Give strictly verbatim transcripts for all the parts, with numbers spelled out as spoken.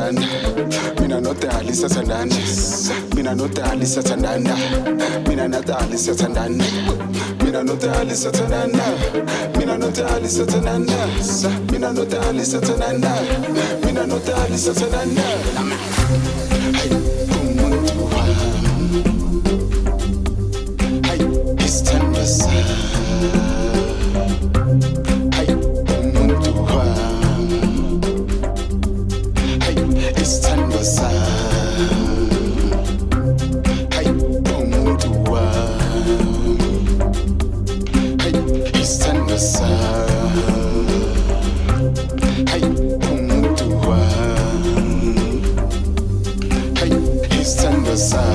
sathandana mina nodali sathandana mina nodali sathandana mina nadali sathandana mina nodali sathandana mina nodali sathandana mina nodali sathandana mina nodali sathandana hey umuntu wami hey isithandwa hey umuntu wami hey isithandwa hey umuntu wami hey isithandwa hey umuntu wami hey isithandwa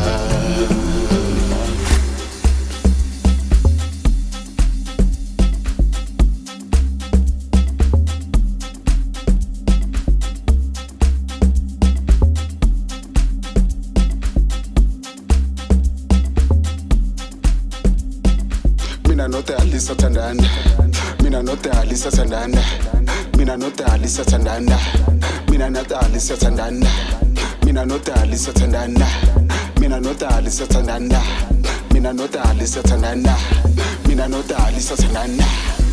mina nodali sathandana mina nodali sathandana mina nodali sathandana mina nadali sathandana mina nodali sathandana mina nodali sathandana mina nodali sathandana mina nodali sathandana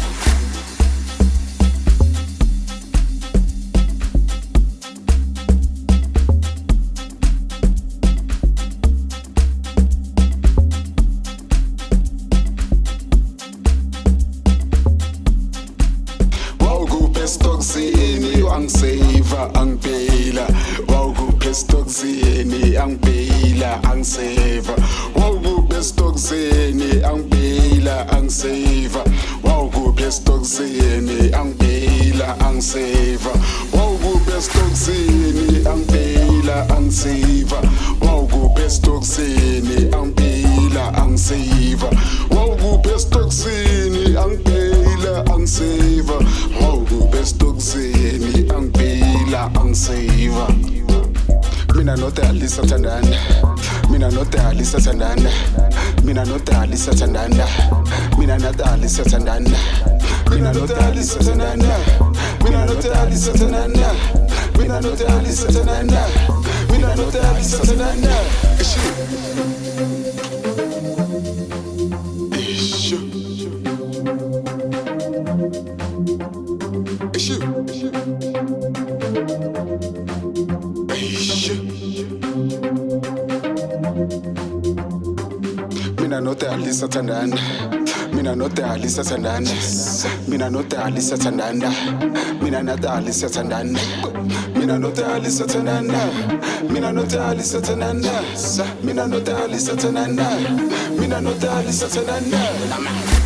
Stoksini angiseva angibhela wawukuphe stoksini angibhela angiseva wawukuphe stoksini angibhela angiseva wawukuphe stoksini angibhela angiseva wawukuphe stoksini angibhela angiseva wawukuphe stoksini angibhela angiseva wawukuphe stoksini angibhela angiseva wawukuphe stoksini angibhela angiseva mina nodali sathandana mina nodali sathandana mina nodali sathandana mina nadali sathandana mina nodali sathandana mina nodali sathandana mina nodali sathandana mina nodali sathandana Ishu Ishu Ishu mina nodali sathandana mina nodali sathandana mina nodali sathandana mina nadali sathandana mina nodali sathandana mina nodali sathandana mina nodali sathandana mina nodali sathandana